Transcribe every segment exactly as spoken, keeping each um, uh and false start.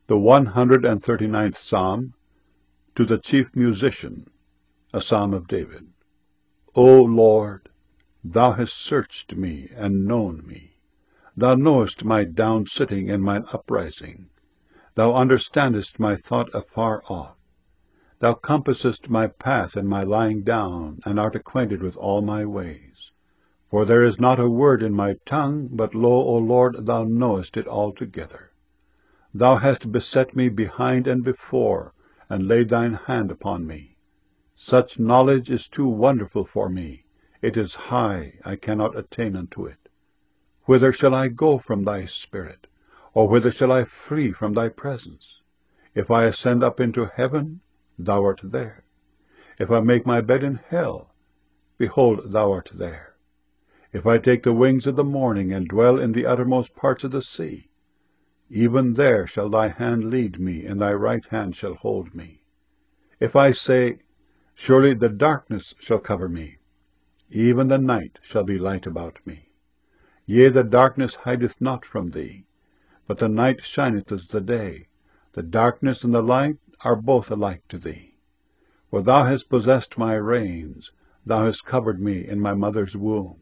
The one hundred and thirty-ninth Psalm, to the chief musician, a psalm of David. O Lord, thou hast searched me and known me. Thou knowest my down-sitting and mine uprising. Thou understandest my thought afar off. Thou compassest my path and my lying down, and art acquainted with all my ways. For there is not a word in my tongue, but lo, O Lord, thou knowest it altogether. Thou hast beset me behind and before, and laid thine hand upon me. Such knowledge is too wonderful for me. It is high, I cannot attain unto it. Whither shall I go from thy spirit? Or whither shall I flee from thy presence? If I ascend up into heaven, thou art there. If I make my bed in hell, behold, thou art there. If I take the wings of the morning, and dwell in the uttermost parts of the sea, even there shall thy hand lead me, and thy right hand shall hold me. If I say, surely the darkness shall cover me, even the night shall be light about me. Yea, the darkness hideth not from thee, but the night shineth as the day. The darkness and the light are both alike to thee. For thou hast possessed my reins, thou hast covered me in my mother's womb.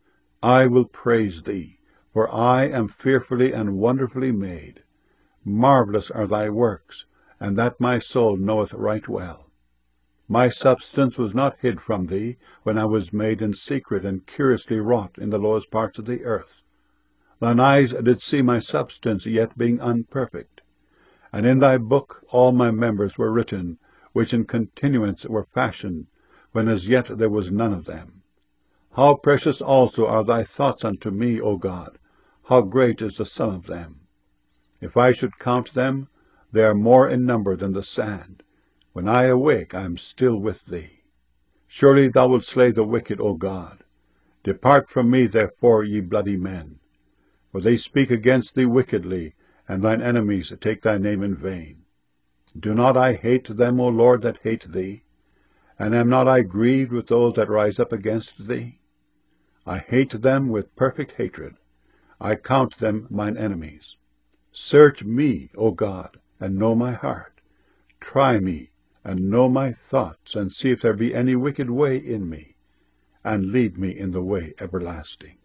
I will praise thee, for I am fearfully and wonderfully made. Marvelous are thy works, and that my soul knoweth right well. My substance was not hid from thee, when I was made in secret and curiously wrought in the lowest parts of the earth. Thine eyes did see my substance, yet being unperfect. And in thy book all my members were written, which in continuance were fashioned, when as yet there was none of them. How precious also are thy thoughts unto me, O God! How great is the sum of them! If I should count them, they are more in number than the sand. When I awake, I am still with thee. Surely thou wilt slay the wicked, O God. Depart from me, therefore, ye bloody men. For they speak against thee wickedly, and thine enemies take thy name in vain. Do not I hate them, O Lord, that hate thee? And am not I grieved with those that rise up against thee? I hate them with perfect hatred. I count them mine enemies. Search me, O God, and know my heart. Try me, and know my thoughts, and see if there be any wicked way in me, and lead me in the way everlasting.